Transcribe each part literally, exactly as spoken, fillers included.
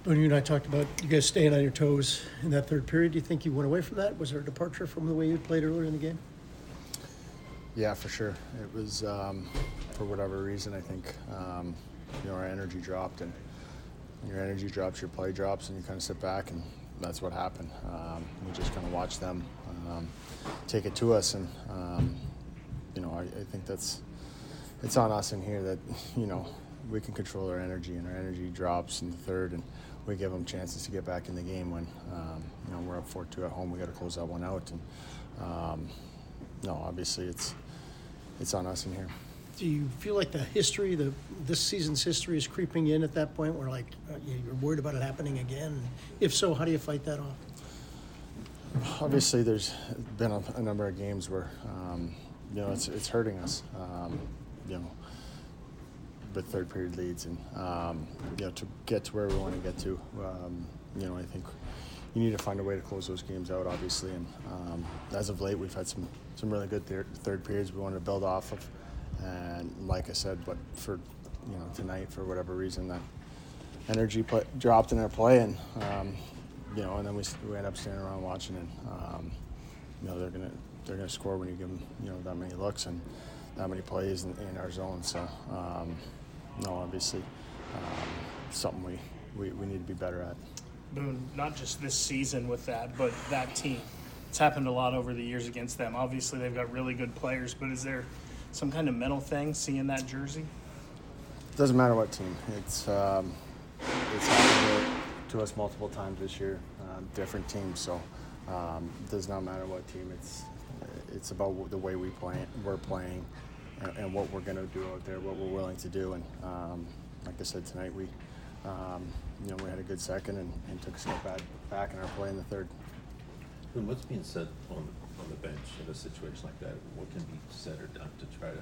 When you and I talked about you guys staying on your toes in that third period, do you think you went away from that? Was there a departure from the way you played earlier in the game? Yeah, for sure. It was, um, for whatever reason, I think, um, you know, our energy dropped. And when your energy drops, your play drops, and you kind of sit back, and that's what happened. Um, we just kind of watched them um, take it to us. And, um, you know, I, I think that's, it's on us in here that, you know, we can control our energy, and our energy drops in the third, and we give them chances to get back in the game when, um, you know, we're up four two at home. We got to close that one out. And, um, no, obviously it's, it's on us in here. Do you feel like the history, the this season's history, is creeping in at that point where, like, uh, you're worried about it happening again? If so, how do you fight that off? Obviously, there's been a, a number of games where, um, you know, it's it's hurting us, um, you know, with third period leads, and um, you know, to get to where we want to get to, um, you know, I think you need to find a way to close those games out, obviously. And um, as of late, we've had some some really good thir- third periods we wanted to build off of. And like I said, but for, you know, tonight, for whatever reason, that energy play, dropped in our play, and um, you know, and then we we end up standing around watching, and um, you know, they're gonna they're gonna score when you give them, you know, that many looks and that many plays in, in our zone. So um, no, obviously, um, something we, we we need to be better at. Boone, not just this season with that, but that team. It's happened a lot over the years against them. Obviously, they've got really good players, but is there some kind of mental thing seeing that jersey? It doesn't matter what team. It's um, it's happened to, to us multiple times this year, uh, different teams. So um, it does not matter what team. It's it's about the way we play, we're playing, and, and what we're going to do out there, what we're willing to do. And um, like I said tonight, we um, you know we had a good second and, and took a step back, back in our play in the third. And what's being said on on the bench in a situation like that? What can be said or done to try to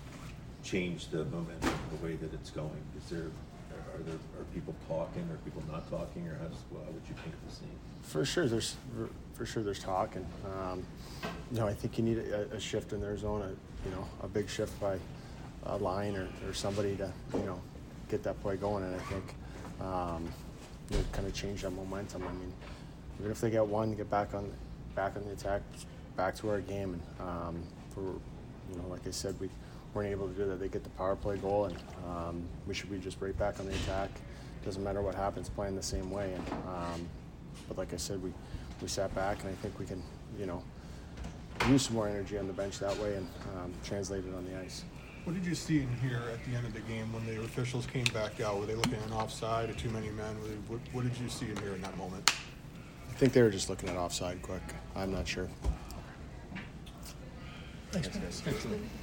change the momentum, the way that it's going? Is there are there are people talking, or people not talking, or how does well, how would you paint the scene? For sure, there's for sure there's talk, and um, you know I think you need a, a shift in their zone, a, you know a big shift by a line or, or somebody to you know get that play going, and I think um, you know kind of change that momentum. I mean, even if they get one, get back on back on the attack, back to our game, and um, for you know like I said, we weren't able to do that. They get the power play goal, and um, we should be just right back on the attack. Doesn't matter what happens, playing the same way. And um, but like I said, we, we sat back, and I think we can you know use some more energy on the bench that way and um, translate it on the ice. What did you see in here at the end of the game when the officials came back out? Were they looking at an offside or too many men? Were they, what, what did you see in here in that moment? I think they were just looking at offside quick. I'm not sure. Thanks, guys.